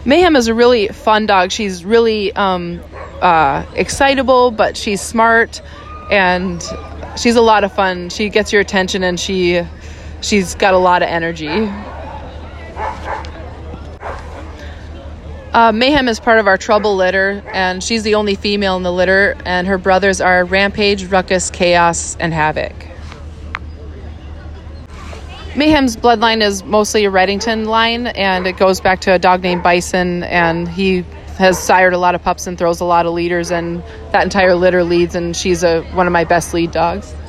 Mayhem is a really fun dog. She's really excitable, but she's smart, and she's a lot of fun. She gets your attention, and she's got a lot of energy. Mayhem is part of our Trouble litter, and she's the only female in the litter, and her brothers are Rampage, Ruckus, Chaos, and Havoc. Mayhem's bloodline is mostly a Reddington line, and it goes back to a dog named Bison, and he has sired a lot of pups and throws a lot of leaders, and that entire litter leads, and she's one of my best lead dogs.